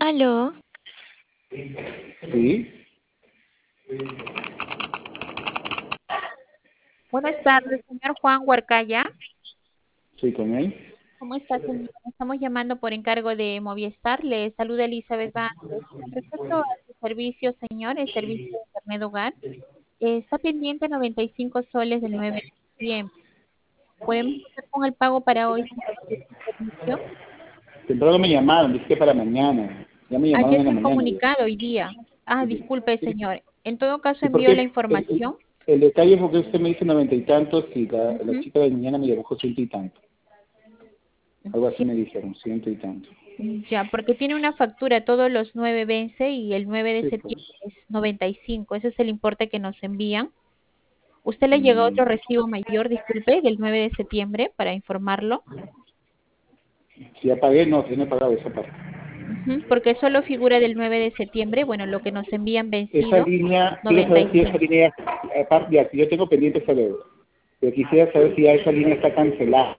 Aló, Sí, Buenas tardes, señor Juan Huarcaya. sí, con él. ¿Cómo está, señor? Estamos llamando por encargo de Movistar. Le saluda Elizabeth Vázquez. Con respecto a su servicio, señor, el servicio de Internet Hogar, está pendiente 95 soles del 9 de septiembre. ¿Podemos hacer con el pago para hoy, señor, de este servicio? Temprano me llamaron, dice que para mañana. Ya me llamaron Ayer en la se han mañana. comunicado hoy día. Ah, disculpe, Sí, señor. En todo caso, sí, envío la porque información. el detalle es porque usted me dice 90 y tantos y la Ujú. chica de mañana me dibujó 100 y tanto. Algo así Sí, me dijeron, 100 y tanto. ya, porque tiene una factura, todos los 9 vence y el 9 de Sí, pues. septiembre es 95. Ese es el importe que nos envían. ¿Usted le llegó Mm, otro recibo mayor, disculpe, del 9 de septiembre para informarlo? si ya pagué, no, si no he pagado esa parte. Ujú, porque solo figura del 9 de septiembre, bueno, lo que nos envían Esa vencido, línea, quiero saber si esa 95. línea, aparte, ya, si yo tengo pendiente esa deuda, pero quisiera saber si ya esa línea está cancelada.